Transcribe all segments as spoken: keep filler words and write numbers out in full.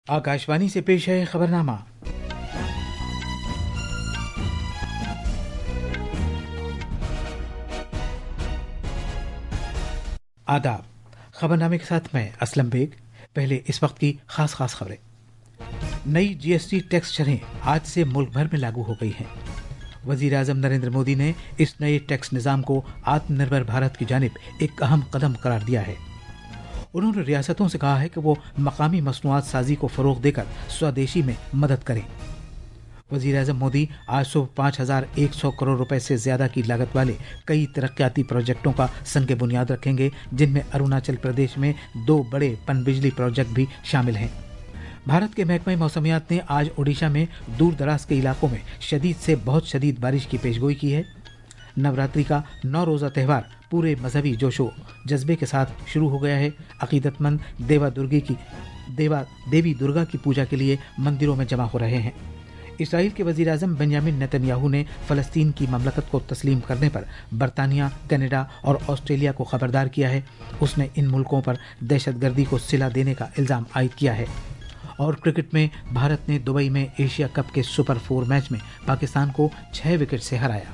आकाशवाणी से पेश है खबरनामा। आदाब। खबरनामे के साथ मैं असलम बेग। पहले इस वक्त की खास खास खबरें। नई जीएसटी टैक्स शरहें आज से मुल्क भर में लागू हो गई हैं। वजीर आजम नरेंद्र मोदी ने इस नए टैक्स निज़ाम को आत्मनिर्भर भारत की जानिब एक अहम कदम करार दिया है। उन्होंने रियासतों से कहा है कि वो मकामी मसनूआत साजी को फ़रोग़ देकर स्वदेशी में मदद करें। वज़ीर आज़म मोदी आज सुबह पाँच हज़ार एक सौ करोड़ रुपए से ज़्यादा की लागत वाले कई तरक्याती प्रोजेक्टों का संग बुनियाद रखेंगे, जिनमें अरुणाचल प्रदेश में दो बड़े पनबिजली प्रोजेक्ट भी शामिल हैं। भारत के महकमा मौसमियात ने आज ओडिशा में दूर दराज के इलाकों में शदीद से बहुत शदीद बारिश की पेशगोई की है। नवरात्रि का नौ रोज़ा त्यौहार पूरे मजहबी जोशो जज्बे के साथ शुरू हो गया है। अकीदतमंद देवा दुर्गे की देवा देवी दुर्गा की पूजा के लिए मंदिरों में जमा हो रहे हैं। इसराइल के वज़ीर आज़म बेंजामिन नेतन्याहू ने फ़लस्तीन की ममलकत को तस्लीम करने पर बरतानिया, कनाडा और ऑस्ट्रेलिया को खबरदार किया है। उसने इन मुल्कों पर दहशतगर्दी को सिला देने का इल्ज़ाम आयद किया है। और क्रिकेट में भारत ने दुबई में एशिया कप के सुपर फोर मैच में पाकिस्तान को छह विकेट से हराया।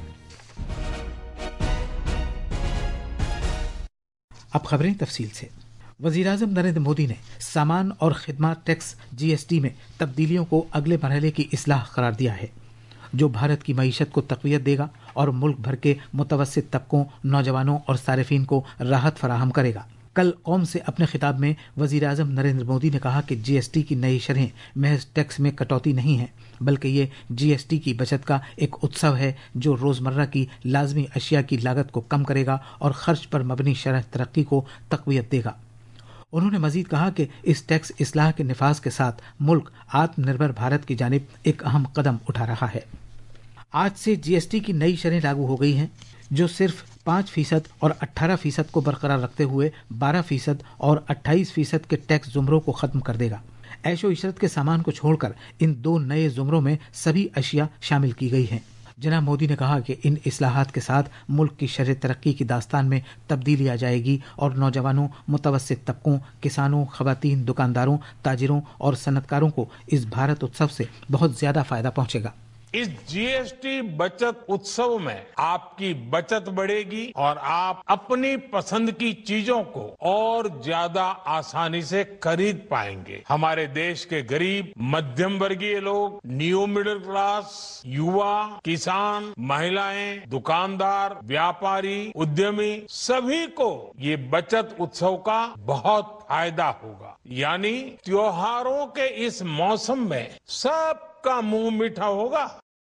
अब खबरें तफसील से। वज़ीर आज़म नरेंद्र मोदी ने सामान और खिदमत टैक्स जीएसटी में तब्दीलियों को अगले मरहले की इस्लाह करार दिया है, जो भारत की मईशत को तक़वियत देगा और मुल्क भर के मुतवस्सित तबकों, नौजवानों और सारिफीन को राहत फराहम करेगा। कल कौम से अपने खिताब में वज़ीर आज़म नरेंद्र मोदी ने कहा कि जीएसटी की नई शरहें महज टैक्स में कटौती नहीं है, बल्कि ये जीएसटी की बचत का एक उत्सव है जो रोज़मर्रा की लाजमी अशिया की लागत को कम करेगा और खर्च पर मबनी शरह तरक्की को तक़वियत देगा। उन्होंने मजीद कहा कि इस टैक्स इस्लाह के निफाज के साथ मुल्क आत्मनिर्भर भारत की जानिब एक अहम कदम उठा रहा है। आज से जीएसटी की नई शरहें लागू हो गई हैं, जो सिर्फ पाँच फीसद और अट्ठारह फीसद को बरकरार रखते हुए बारह फीसद और अट्ठाईस फीसद के टैक्स जुमरों को ख़त्म कर देगा। ऐशो इशरत के सामान को छोड़कर इन दो नए जुमरों में सभी अशिया शामिल की गई हैं। जनाब मोदी ने कहा कि इन इस्लाहात के साथ मुल्क की शरह तरक्की की दास्तान में तब्दीली आ जाएगी और नौजवानों, मुतवस्सित तबकों, किसानों, खवातीन, दुकानदारों, ताजिरों और सनतकारों को इस भारत उत्सव से बहुत ज़्यादा फ़ायदा पहुँचेगा। इस जीएसटी बचत उत्सव में आपकी बचत बढ़ेगी और आप अपनी पसंद की चीजों को और ज्यादा आसानी से खरीद पाएंगे। हमारे देश के गरीब, मध्यम वर्गीय लोग, न्यू मिडिल क्लास, युवा, किसान, महिलाएं, दुकानदार, व्यापारी, उद्यमी, सभी को ये बचत उत्सव का बहुत फायदा होगा। यानी त्योहारों के इस मौसम में सब का मुंह मीठा होगा।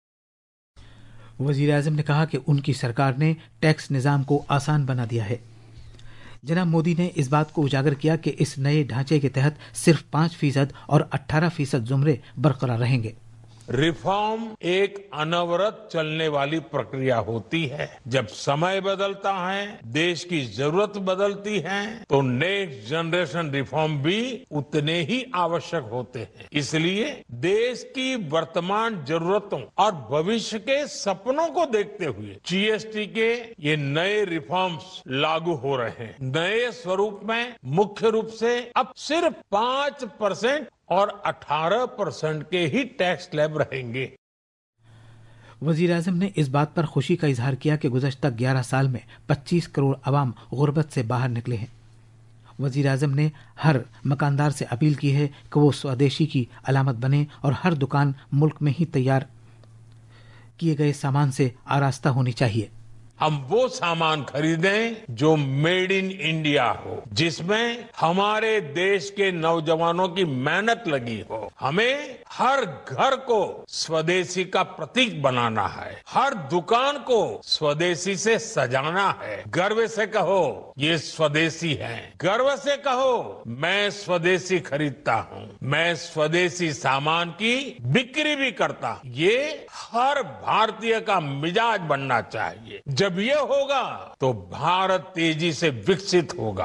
वज़ीर आज़म ने कहा कि उनकी सरकार ने टैक्स निज़ाम को आसान बना दिया है। जनाब मोदी ने इस बात को उजागर किया कि इस नए ढांचे के तहत सिर्फ पाँच फीसद और अट्ठारह फीसद जुमरे बरकरार रहेंगे। रिफॉर्म एक अनवरत चलने वाली प्रक्रिया होती है। जब समय बदलता है, देश की जरूरत बदलती है, तो नेक्स्ट जनरेशन रिफॉर्म भी उतने ही आवश्यक होते हैं। इसलिए देश की वर्तमान जरूरतों और भविष्य के सपनों को देखते हुए जीएसटी के ये नए रिफॉर्म्स लागू हो रहे हैं। नए स्वरूप में मुख्य रूप से अब सिर्फ पांच परसेंट और अठारह परसेंट के ही टैक्स स्लैब रहेंगे। वज़ीर आज़म ने इस बात पर खुशी का इजहार किया कि गुज़श्ता ग्यारह साल में पच्चीस करोड़ अवाम गुर्बत से बाहर निकले हैं। वज़ीर आज़म ने हर मकानदार से अपील की है कि वो स्वदेशी की अलामत बने और हर दुकान मुल्क में ही तैयार किए गए सामान से आरास्ता होनी चाहिए। हम वो सामान खरीदें जो मेड इन इंडिया हो, जिसमें हमारे देश के नौजवानों की मेहनत लगी हो। हमें हर घर को स्वदेशी का प्रतीक बनाना है, हर दुकान को स्वदेशी से सजाना है। गर्व से कहो ये स्वदेशी है, गर्व से कहो मैं स्वदेशी खरीदता हूँ, मैं स्वदेशी सामान की बिक्री भी करता हूँ। ये हर भारतीय का मिजाज बनना चाहिए। जब ये होगा तो भारत तेजी से विकसित होगा।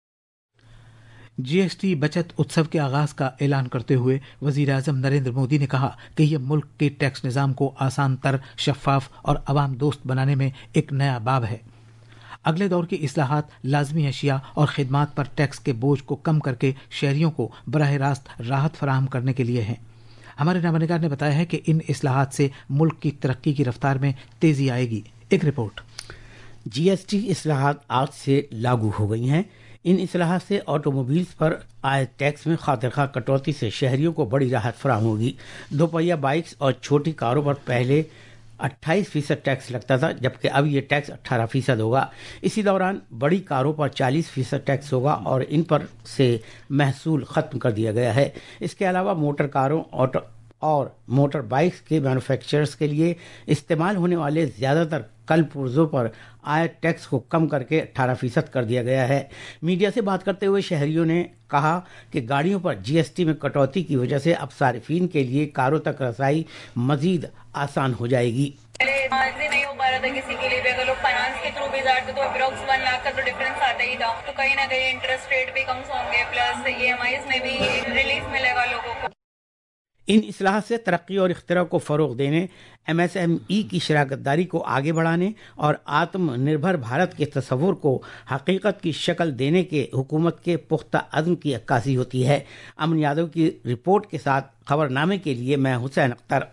जीएसटी बचत उत्सव के आगाज का ऐलान करते हुए वज़ीर आज़म नरेंद्र मोदी ने कहा कि यह मुल्क के टैक्स निज़ाम को आसान तर, शफाफ और अवाम दोस्त बनाने में एक नया बाब है। अगले दौर की इस्लाहात लाजमी अशिया और खिदमात पर टैक्स के बोझ को कम करके शहरियों को बराह रास्त राहत फराहम करने के लिए हैं। हमारे नामनिगार ने बताया है कि इन इस्लाहात से मुल्क की तरक्की की रफ्तार में तेजी आएगी। एक रिपोर्ट। जीएसटी इस्लाहात आज से लागू हो गई हैं। इन इस्लाहात से ऑटोमोबाइल्स पर आए टैक्स में खातिरखा कटौती से शहरियों को बड़ी राहत फराहम होगी। दोपहिया बाइक्स और छोटी कारों पर पहले अट्ठाईस फीसद टैक्स लगता था, जबकि अब ये टैक्स अट्ठारह फीसद होगा। इसी दौरान बड़ी कारों पर चालीस फीसद टैक्स होगा और इन पर से महसूल खत्म कर दिया गया है। इसके अलावा मोटर कारों ऑटो और मोटर बाइक्स के मैन्युफैक्चरर्स के लिए इस्तेमाल होने वाले ज़्यादातर कल पुर्जों पर आय टैक्स को कम करके अठारह फीसद कर दिया गया है। मीडिया से बात करते हुए शहरियों ने कहा कि गाड़ियों पर जीएसटी में कटौती की वजह से अब सार्फिन के लिए कारों तक रसाई मजीद आसान हो जाएगी। पहले नहीं हो पा रहा था किसी के लिए भी, अगर लोग फाइनेंस के थ्रू भी जाते तो अप्रॉक्स वन लाख का तो डिफरेंस आता ही था। तो कहीं ना कहीं इंटरेस्ट रेट भी कम होंगे, प्लस ईएमआईज में भी रिलीफ मिलेगा लोगों को। इन इस्लाह से तरक्की और इख्तिरा को फ़रोग देने, एमएसएमई की शराकतदारी को आगे बढ़ाने और आत्मनिर्भर भारत के तस्वुर को हकीकत की शक्ल देने के हुकूमत के पुख्ता अज़्म की अक्कासी होती है। अमन यादव की रिपोर्ट के साथ खबरनामे के लिए मैं हुसैन अख्तर।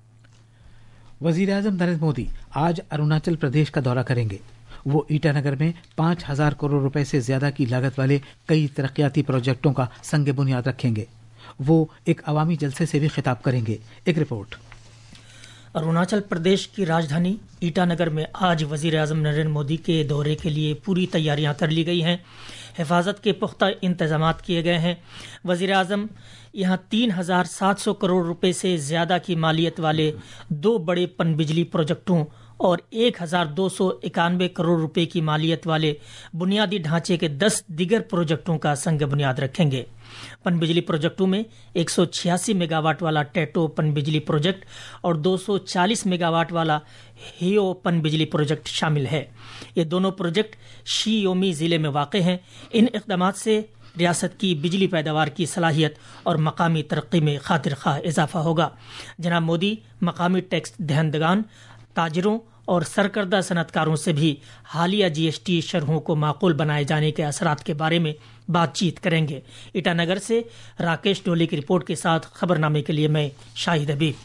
वज़ीर आज़म नरेंद्र मोदी आज अरुणाचल प्रदेश का दौरा करेंगे। वो ईटानगर में पाँच हजार करोड़ रुपए से ज्यादा की लागत वाले कई तरक्याती प्रोजेक्टों का संग बुनियाद रखेंगे। वो एक अवामी जलसे से भी खिताब करेंगे। एक रिपोर्ट। अरुणाचल प्रदेश की राजधानी ईटानगर में आज वज़ीर आज़म नरेंद्र मोदी के दौरे के लिए पूरी तैयारियां कर ली गई हैं। हिफाजत के पुख्ता इंतजामात किए गए हैं। वज़ीर आज़म यहाँ तीन हजार सात सौ करोड़ रुपए से ज़्यादा की मालियत वाले दो बड़े पनबिजली प्रोजेक्टों और एक हजार दो सौ इक्यानवे करोड़ रुपए की मालियत वाले बुनियादी ढांचे के दस दिगर प्रोजेक्टों का संग बुनियाद रखेंगे। पनबिजली प्रोजेक्टों में एक सौ छियासी मेगावाट वाला टेटो पनबिजली प्रोजेक्ट और दो सौ चालीस मेगावाट वाला हियो पनबिजली प्रोजेक्ट शामिल है। ये दोनों प्रोजेक्ट शी योमी जिले में वाक़ हैं। इन इक़दामात से रियासत की बिजली पैदावार की सलाहियत और मकामी तरक्की में खातिर खा इजाफा होगा। जनाब मोदी मकामी टैक्स दहंदगान, ताजरों और सरकर्दा सनतकारों से भी हालिया जीएसटी शरहों को माकूल बनाए जाने के असरात के बारे में बातचीत करेंगे। ईटानगर से राकेश डोली की रिपोर्ट के साथ खबरनामे के लिए मैं शाहिद हबीब।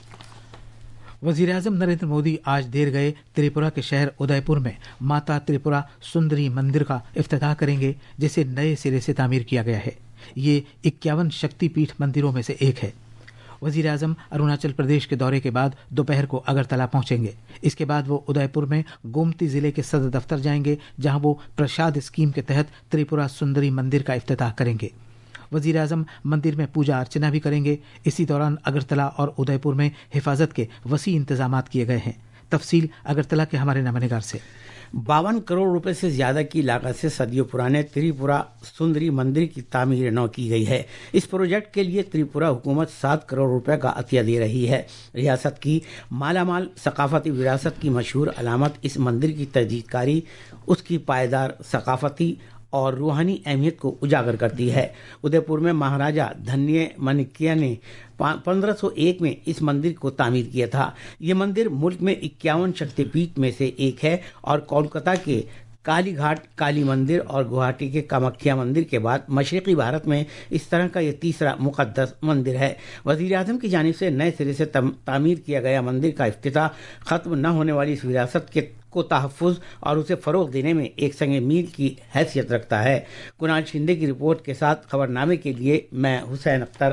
वज़ीर आज़म नरेंद्र मोदी आज देर गए त्रिपुरा के शहर उदयपुर में माता त्रिपुरा सुंदरी मंदिर का इफ्तिताह करेंगे, जिसे नए सिरे से तामीर किया गया है। ये इक्यावन शक्तिपीठ मंदिरों में से एक है। वज़ीर आज़म अरुणाचल प्रदेश के दौरे के बाद दोपहर को अगरतला पहुंचेंगे। इसके बाद वो उदयपुर में गोमती जिले के सदर दफ्तर जाएंगे, जहां वो प्रसाद स्कीम के तहत त्रिपुरा सुंदरी मंदिर का इफ्तिताह करेंगे। वज़ीर आज़म मंदिर में पूजा अर्चना भी करेंगे। इसी दौरान अगरतला और उदयपुर में हिफाजत के वसी इंतजामात किए गए हैं। तफसील अगरतला के हमारे नमनिगार से। बावन करोड़ रुपए से ज्यादा की लागत से सदियों पुराने त्रिपुरा सुंदरी मंदिर की तामीर नौ की गई है। इस प्रोजेक्ट के लिए त्रिपुरा हुकूमत सात करोड़ रुपए का अतिया दे रही है। रियासत की मालामाल सकाफती विरासत की मशहूर अलामत इस मंदिर की तजदीदकारी उसकी पायदार सकाफती और रूहानी अहमियत को उजागर करती है। उदयपुर में महाराजा धन्य माणिक्य ने पंद्रह सौ एक में इस मंदिर को तामीर किया था। ये मंदिर मुल्क में इक्यावन शक्तिपीठ में से एक है और कोलकाता के काली घाट काली मंदिर और गुवाहाटी के कामाख्या मंदिर के बाद मशरक़ी भारत में इस तरह का ये तीसरा मुक़द्दस मंदिर है। वज़ीर आज़म की जानिब से नए सिरे से तामीर किया गया मंदिर का इफ्तिताह ख़त्म न होने वाली इस विरासत के को तहफ़्फ़ुज़ और उसे फ़रोग़ देने में एक संग मील की हैसियत रखता है। कुणाल शिंदे की रिपोर्ट के साथ खबरनामे के लिए मैं हुसैन अख्तर।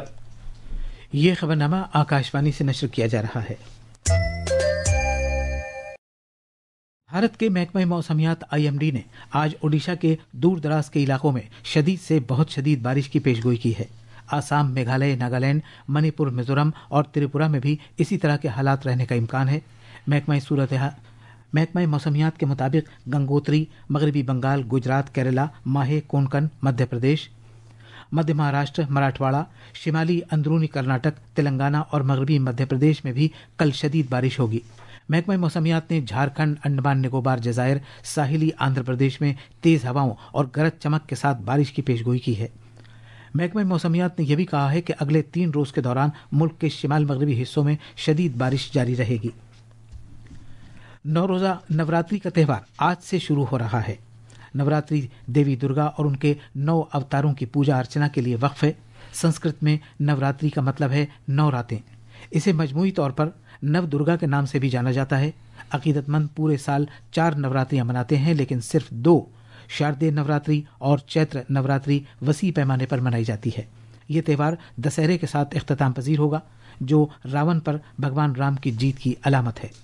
ये खबरनामा आकाशवाणी से नशर किया जा रहा है। भारत के महकमा मौसमियात आईएमडी ने आज ओडिशा के दूर दराज के इलाकों में शदीद से बहुत शदीद बारिश की पेशगोई की है। आसाम, मेघालय, नागालैंड, मणिपुर, मिजोरम और त्रिपुरा में भी इसी तरह के हालात रहने का इम्कान है। महकमा सूरत महकमा मौसमियात के मुताबिक गंगोत्री, मगरबी बंगाल, गुजरात, केरला, माहे, कोंकण, मध्य प्रदेश, मध्य महाराष्ट्र, मराठवाड़ा, शिमाली अंदरूनी कर्नाटक, तेलंगाना और मगरबी मध्य प्रदेश में भी कल शदीद बारिश होगी। महकमा मौसमियात ने झारखंड, अंडमान निकोबार, जजायर, साहिली आंध्र प्रदेश में तेज हवाओं और गरज चमक के साथ बारिश की पेशगोई की है। महकमा मौसमियात ने यह भी कहा है कि अगले तीन रोज के दौरान मुल्क के शिमाल मगरबी हिस्सों में शदीद बारिश जारी रहेगी। नौ रोजा नवरात्रि का त्यौहार आज से शुरू हो रहा है। नवरात्रि देवी दुर्गा और उनके नौ अवतारों की पूजा अर्चना के लिए वक्फ है। संस्कृत में नवरात्रि का मतलब है नौ रातें। इसे मजमूई तौर पर नव दुर्गा के नाम से भी जाना जाता है। अकीदतमंद पूरे साल चार नवरात्रियां मनाते हैं, लेकिन सिर्फ दो शारदीय नवरात्रि और चैत्र नवरात्रि वसी पैमाने पर मनाई जाती है। ये त्यौहार दशहरे के साथ इख्तिताम पजीर होगा, जो रावण पर भगवान राम की जीत की अलामत है।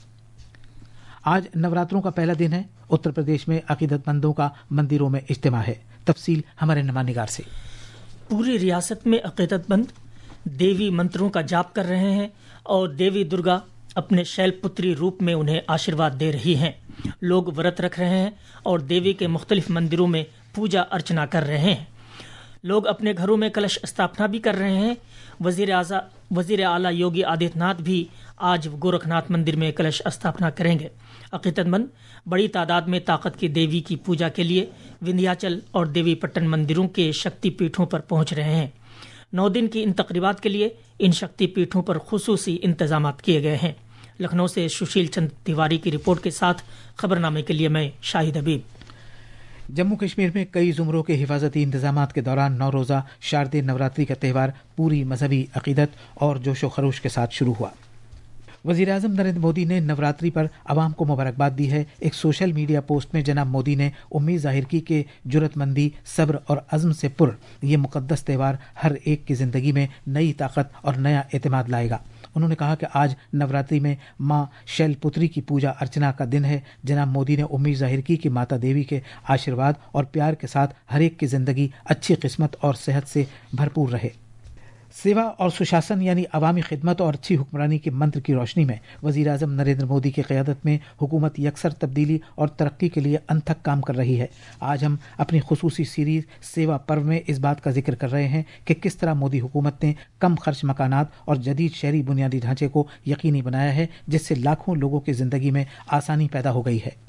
आज नवरात्रों का पहला दिन है। उत्तर प्रदेश में अकीदतमंदों का मंदिरों में इज्तिमा है। तफसील हमारे नुमाइंदगार से। पूरी रियासत में अकीदतमंद देवी मंत्रों का जाप कर रहे हैं और देवी दुर्गा अपने शैलपुत्री रूप में उन्हें आशीर्वाद दे रही हैं। लोग व्रत रख रहे हैं और देवी के मुख्तलिफ मंदिरों में पूजा अर्चना कर रहे हैं। लोग अपने घरों में कलश स्थापना भी कर रहे हैं। वजीर आज़ा वजीर आला योगी आदित्यनाथ भी आज गोरखनाथ मंदिर में कलश स्थापना करेंगे। अकीदतमंद बड़ी तादाद में ताकत की देवी की पूजा के लिए विंध्याचल और देवी पट्टन मंदिरों के शक्तिपीठों पर पहुंच रहे हैं। नौ दिन की इन तकरीबात के लिए इन शक्तिपीठों पर खुसूसी इंतजाम किए गए हैं। लखनऊ से सुशील चंद तिवारी की रिपोर्ट के साथ खबरनामे के लिए मैं शाहिद हबीब। जम्मू कश्मीर में कई जुमरों के हिफाजती इंतजाम के दौरान नौ रोज़ा शारदीय नवरात्रि का त्यौहार पूरी मजहबी अकीदत और जोशो खरोश के साथ शुरू हुआ। वज़ीर आज़म नरेंद्र मोदी ने नवरात्रि पर आवाम को मुबारकबाद दी है। एक सोशल मीडिया पोस्ट में जनाब मोदी ने उम्मीद जाहिर की कि जुर्रतमंदी, सब्र और अज़्म से पुर ये मुक़द्दस त्यौहार हर एक की ज़िंदगी में नई ताकत और नया एतमाद लाएगा। उन्होंने कहा कि आज नवरात्रि में माँ शैलपुत्री की पूजा अर्चना का दिन है। जनाब मोदी ने उम्मीद जाहिर की कि माता देवी के आशीर्वाद और प्यार के साथ हर एक की ज़िंदगी अच्छी किस्मत और सेहत से भरपूर रहे। सेवा और सुशासन यानी अवामी खिदमत और अच्छी हुक्मरानी के मंत्र की रोशनी में वज़ीर आज़म नरेंद्र मोदी की क़यादत में हुकूमत यकसर तब्दीली और तरक्की के लिए अनथक काम कर रही है। आज हम अपनी खुसूसी सीरीज़ सेवा पर्व में इस बात का जिक्र कर रहे हैं कि किस तरह मोदी हुकूमत ने कम खर्च मकानात और जदीद शहरी बुनियादी ढांचे को यकीनी बनाया है, जिससे लाखों लोगों की ज़िंदगी में आसानी पैदा हो गई है।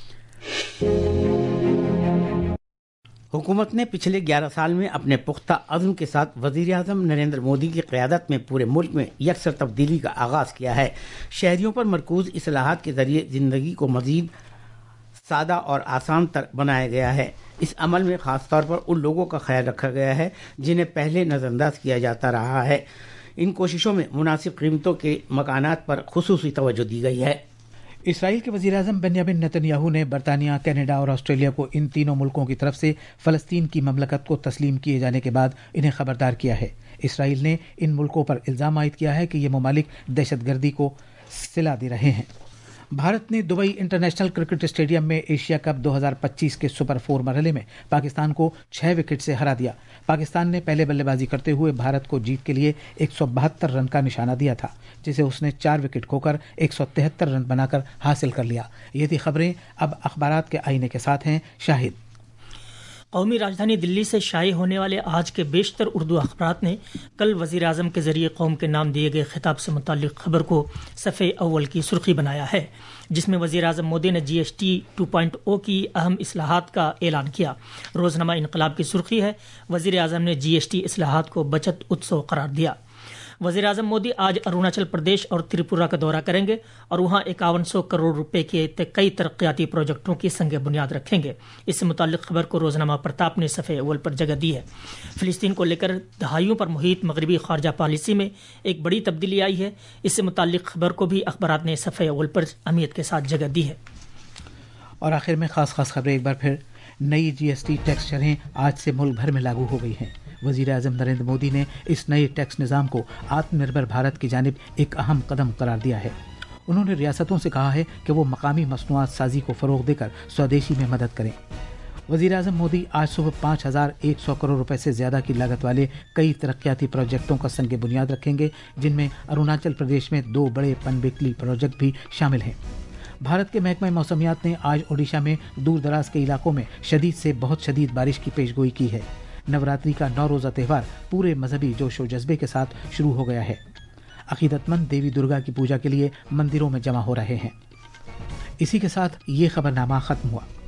हुकूमत ने पिछले ग्यारह साल में अपने पुख्ता अज़्म के साथ वज़ीर आज़म नरेंद्र मोदी की क़यादत में पूरे मुल्क में यकसर तब्दीली का आगाज़ किया है। शहरियों पर मरकूज़ इस्लाहात के ज़रिए ज़िंदगी को मज़ीद सादा और आसान तर बनाया गया है। इस अमल में ख़ास तौर पर उन लोगों का ख्याल रखा गया है जिन्हें पहले नज़रअंदाज किया जाता रहा है। इन कोशिशों में मुनासिब कीमतों के मकानात पर खुसूसी तवज्जो दी गई है। इसराइल के वज़ीर आज़म बेंजामिन नेतन्याहू ने बरतानिया, कनाडा और ऑस्ट्रेलिया को इन तीनों मुल्कों की तरफ से फ़लस्तीन की ममलकत को तस्लीम किए जाने के बाद इन्हें खबरदार किया है। इसराइल ने इन मुल्कों पर इल्ज़ाम आयद किया है कि ये ममालिक दहशतगर्दी को सिला दे रहे हैं। भारत ने दुबई इंटरनेशनल क्रिकेट स्टेडियम में एशिया कप दो हज़ार पच्चीस के सुपर फोर मरहले में पाकिस्तान को छह विकेट से हरा दिया। पाकिस्तान ने पहले बल्लेबाजी करते हुए भारत को जीत के लिए एक सौ बहत्तर रन का निशाना दिया था, जिसे उसने चार विकेट खोकर एक सौ तिहत्तर रन बनाकर हासिल कर लिया। ये थी खबरें। अब अखबारात के आईने के साथ हैं शाहिद। कौमी राजधानी दिल्ली से शाये होने वाले आज के बेशतर उर्दू अखबारात ने कल वज़ीर आज़म के ज़रिए कौम के नाम दिए गए खिताब से मुताल्लिक़ खबर को सफ़े अव्वल की सुर्खी बनाया है, जिसमें वज़ीर आज़म मोदी ने G S T two point O की अहम इस्लाहात का ऐलान किया। रोज़नामा इनकलाब की सुर्खी है, वज़ीर आज़म ने जी एस टी इस्लाहात को बचत उत्सव करार दिया। वज़ीर आज़म मोदी आज अरुणाचल प्रदेश और त्रिपुरा का दौरा करेंगे और वहां इक्यावन सौ करोड़ रुपए के कई तरक्याती प्रोजेक्टों की संग बुनियाद रखेंगे। इससे मुताल्लिक़ खबर को रोज़नामा प्रताप ने सफ़े अव्वल पर जगह दी है। फ़िलिस्तीन को लेकर दहाइयों पर मुहित मगरबी खारजा पॉलिसी में एक बड़ी तब्दीली आई है। इससे मुताल्लिक़ खबर को भी अखबारात ने सफ़े अव्वल पर अहमियत के साथ जगह दी है। और आखिर में खास खास खबरें एक बार फिर। नई जी एस टी टैक्स शरहें आज से मुल्क भर में लागू हो गई हैं। वज़ीर आज़म नरेंद्र मोदी ने इस नए टैक्स निज़ाम को आत्मनिर्भर भारत की जानिब एक अहम कदम करार दिया है। उन्होंने रियासतों से कहा है कि वो मकामी मसनूआत साजी को फ़रोग़ देकर स्वदेशी में मदद करें। वज़ीर आज़म मोदी आज सुबह पाँच हज़ार एक सौ करोड़ रुपए से ज़्यादा की लागत वाले कई तरक्याती प्रोजेक्टों का संग बुनियाद रखेंगे, जिनमें अरुणाचल प्रदेश में दो बड़े पनबिजली प्रोजेक्ट भी शामिल हैं। भारत के महकमा मौसमियात ने आज ओडिशा में दूर दराज के इलाकों में शदीद से बहुत शदीद बारिश की पेशगोई की है। नवरात्रि का नौ रोज़ा त्यौहार पूरे मजहबी जोश व जज्बे के साथ शुरू हो गया है। अकीदतमंद देवी दुर्गा की पूजा के लिए मंदिरों में जमा हो रहे हैं। इसी के साथ ये खबरनामा ख़त्म हुआ।